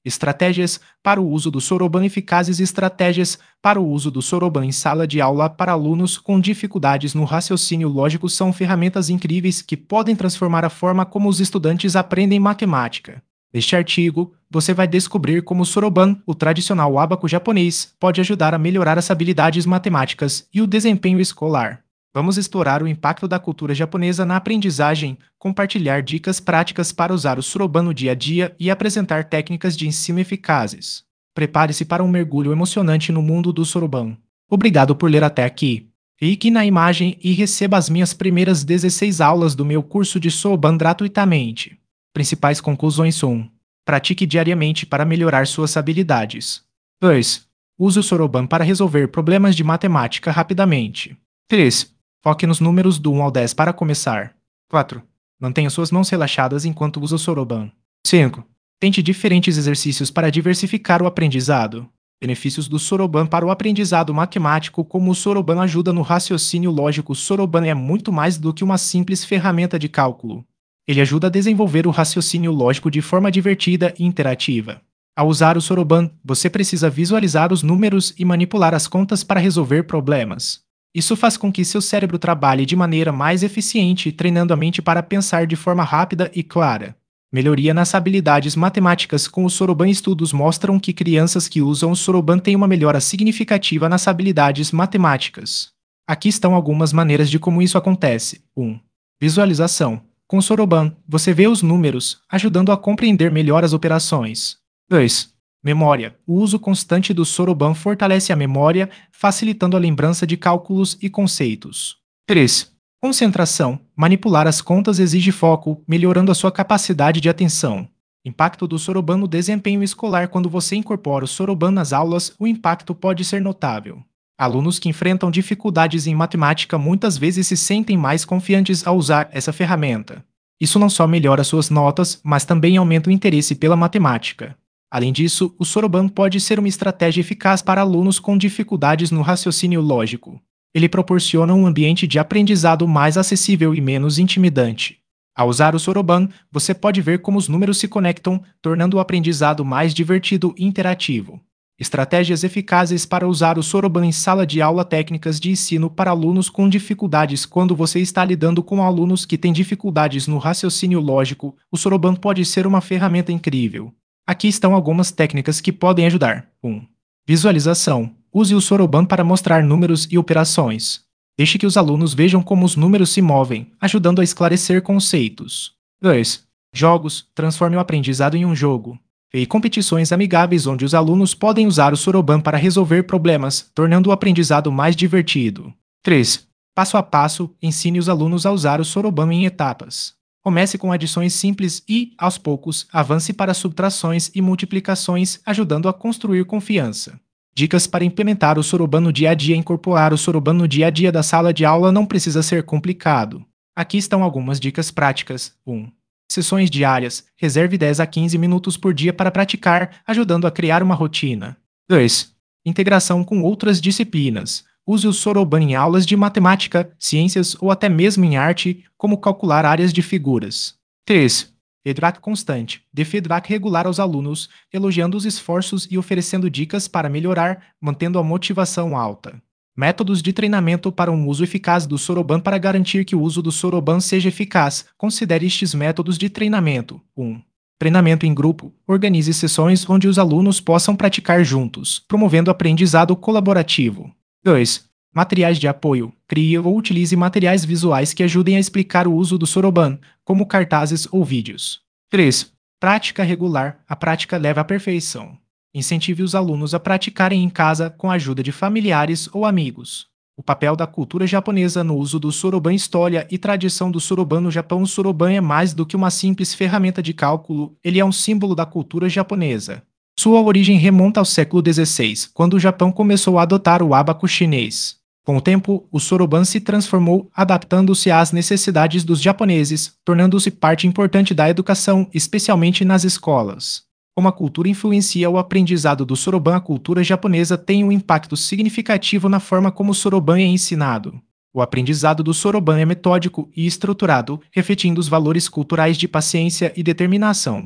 Estratégias para o uso do Soroban eficazes. Estratégias para o uso do Soroban em sala de aula para alunos com dificuldades no raciocínio lógico são ferramentas incríveis que podem transformar a forma como os estudantes aprendem matemática. Neste artigo, você vai descobrir como o Soroban, o tradicional ábaco japonês, pode ajudar a melhorar as habilidades matemáticas e o desempenho escolar. Vamos explorar o impacto da cultura japonesa na aprendizagem, compartilhar dicas práticas para usar o Soroban no dia a dia e apresentar técnicas de ensino eficazes. Prepare-se para um mergulho emocionante no mundo do Soroban. Obrigado por ler até aqui. Clique na imagem e receba as minhas primeiras 16 aulas do meu curso de Soroban gratuitamente. Principais conclusões 1. Pratique diariamente para melhorar suas habilidades. 2. Use o Soroban para resolver problemas de matemática rapidamente. 3. Foque nos números do 1 ao 10 para começar. 4. Mantenha suas mãos relaxadas enquanto usa o Soroban. 5. Tente diferentes exercícios para diversificar o aprendizado. Benefícios do Soroban para o aprendizado matemático. Como o Soroban ajuda no raciocínio lógico. O Soroban é muito mais do que uma simples ferramenta de cálculo. Ele ajuda a desenvolver o raciocínio lógico de forma divertida e interativa. Ao usar o Soroban, você precisa visualizar os números e manipular as contas para resolver problemas. Isso faz com que seu cérebro trabalhe de maneira mais eficiente, treinando a mente para pensar de forma rápida e clara. Melhoria nas habilidades matemáticas. Com o Soroban, estudos mostram que crianças que usam o Soroban têm uma melhora significativa nas habilidades matemáticas. Aqui estão algumas maneiras de como isso acontece. 1. Visualização. Com o Soroban, você vê os números, ajudando a compreender melhor as operações. 2. Memória. O uso constante do Soroban fortalece a memória, facilitando a lembrança de cálculos e conceitos. 3. Concentração. Manipular as contas exige foco, melhorando a sua capacidade de atenção. Impacto do Soroban no desempenho escolar. Quando você incorpora o Soroban nas aulas, o impacto pode ser notável. Alunos que enfrentam dificuldades em matemática muitas vezes se sentem mais confiantes ao usar essa ferramenta. Isso não só melhora suas notas, mas também aumenta o interesse pela matemática. Além disso, o Soroban pode ser uma estratégia eficaz para alunos com dificuldades no raciocínio lógico. Ele proporciona um ambiente de aprendizado mais acessível e menos intimidante. Ao usar o Soroban, você pode ver como os números se conectam, tornando o aprendizado mais divertido e interativo. Estratégias eficazes para usar o Soroban em sala de aula. Técnicas de ensino para alunos com dificuldades. Quando você está lidando com alunos que têm dificuldades no raciocínio lógico, o Soroban pode ser uma ferramenta incrível. Aqui estão algumas técnicas que podem ajudar. 1. Visualização. Use o Soroban para mostrar números e operações. Deixe que os alunos vejam como os números se movem, ajudando a esclarecer conceitos. 2. Jogos. Transforme o aprendizado em um jogo. Crie competições amigáveis onde os alunos podem usar o Soroban para resolver problemas, tornando o aprendizado mais divertido. 3. Passo a passo, ensine os alunos a usar o Soroban em etapas. Comece com adições simples e, aos poucos, avance para subtrações e multiplicações, ajudando a construir confiança. Dicas para implementar o Soroban no dia a dia. Incorporar o Soroban no dia a dia da sala de aula não precisa ser complicado. Aqui estão algumas dicas práticas. 1. Sessões diárias. Reserve 10 a 15 minutos por dia para praticar, ajudando a criar uma rotina. 2. Integração com outras disciplinas. Use o Soroban em aulas de matemática, ciências ou até mesmo em arte, como calcular áreas de figuras. 3. Feedback constante. Dê feedback regular aos alunos, elogiando os esforços e oferecendo dicas para melhorar, mantendo a motivação alta. Métodos de treinamento para um uso eficaz do Soroban. Para garantir que o uso do Soroban seja eficaz, considere estes métodos de treinamento. 1. Treinamento em grupo. Organize sessões onde os alunos possam praticar juntos, promovendo aprendizado colaborativo. 2. Materiais de apoio. Crie ou utilize materiais visuais que ajudem a explicar o uso do Soroban, como cartazes ou vídeos. 3. Prática regular. A prática leva à perfeição. Incentive os alunos a praticarem em casa com a ajuda de familiares ou amigos. O papel da cultura japonesa no uso do Soroban. História e tradição do Soroban no Japão. O Soroban é mais do que uma simples ferramenta de cálculo, ele é um símbolo da cultura japonesa. Sua origem remonta ao século XVI, quando o Japão começou a adotar o ábaco chinês. Com o tempo, o Soroban se transformou, adaptando-se às necessidades dos japoneses, tornando-se parte importante da educação, especialmente nas escolas. Como a cultura influencia o aprendizado do Soroban, a cultura japonesa tem um impacto significativo na forma como o Soroban é ensinado. O aprendizado do Soroban é metódico e estruturado, refletindo os valores culturais de paciência e determinação.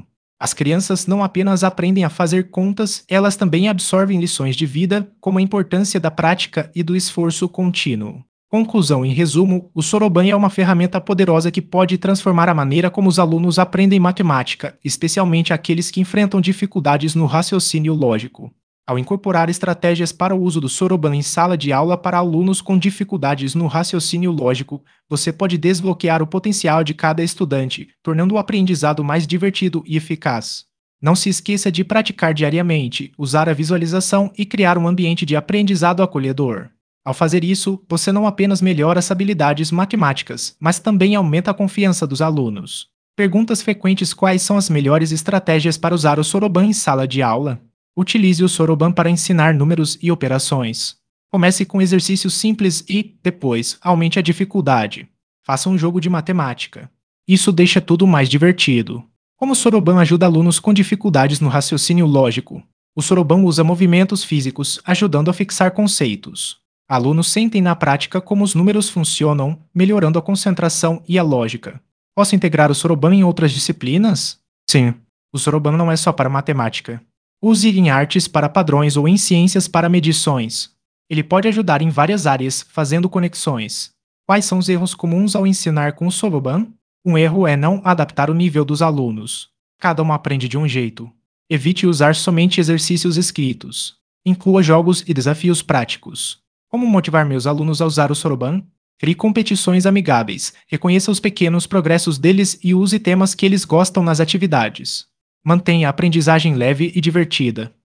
As crianças não apenas aprendem a fazer contas, elas também absorvem lições de vida, como a importância da prática e do esforço contínuo. Conclusão: em resumo, o Soroban é uma ferramenta poderosa que pode transformar a maneira como os alunos aprendem matemática, especialmente aqueles que enfrentam dificuldades no raciocínio lógico. Ao incorporar estratégias para o uso do Soroban em sala de aula para alunos com dificuldades no raciocínio lógico, você pode desbloquear o potencial de cada estudante, tornando o aprendizado mais divertido e eficaz. Não se esqueça de praticar diariamente, usar a visualização e criar um ambiente de aprendizado acolhedor. Ao fazer isso, você não apenas melhora as habilidades matemáticas, mas também aumenta a confiança dos alunos. Perguntas frequentes: quais são as melhores estratégias para usar o Soroban em sala de aula? Utilize o Soroban para ensinar números e operações. Comece com exercícios simples e, depois, aumente a dificuldade. Faça um jogo de matemática. Isso deixa tudo mais divertido. Como o Soroban ajuda alunos com dificuldades no raciocínio lógico? O Soroban usa movimentos físicos, ajudando a fixar conceitos. Alunos sentem na prática como os números funcionam, melhorando a concentração e a lógica. Posso integrar o Soroban em outras disciplinas? Sim. O Soroban não é só para matemática. Use em artes para padrões ou em ciências para medições. Ele pode ajudar em várias áreas, fazendo conexões. Quais são os erros comuns ao ensinar com o Soroban? Um erro é não adaptar o nível dos alunos. Cada um aprende de um jeito. Evite usar somente exercícios escritos. Inclua jogos e desafios práticos. Como motivar meus alunos a usar o Soroban? Crie competições amigáveis, reconheça os pequenos progressos deles e use temas que eles gostam nas atividades. Mantenha a aprendizagem leve e divertida.